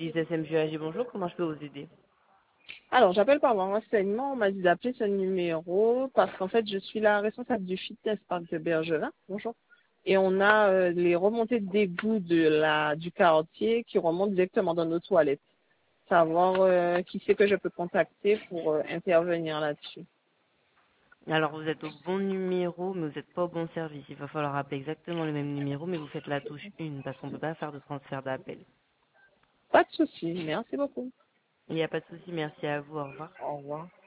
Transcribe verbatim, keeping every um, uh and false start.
J S M J A G, bonjour, comment je peux vous aider? Alors, j'appelle par mon renseignement. On m'a dit d'appeler ce numéro parce qu'en fait, je suis la responsable du fitness park de Bergevin. Bonjour. Et on a euh, les remontées d'égout de la du quartier qui remontent directement dans nos toilettes. Savoir euh, qui c'est que je peux contacter pour euh, intervenir là-dessus. Alors vous êtes au bon numéro, mais vous n'êtes pas au bon service. Il va falloir appeler exactement le même numéro, mais vous faites la touche un parce qu'on ne peut pas faire de transfert d'appel. Pas de souci. Merci beaucoup. Il n'y a pas de souci, merci à vous, au revoir. Au revoir.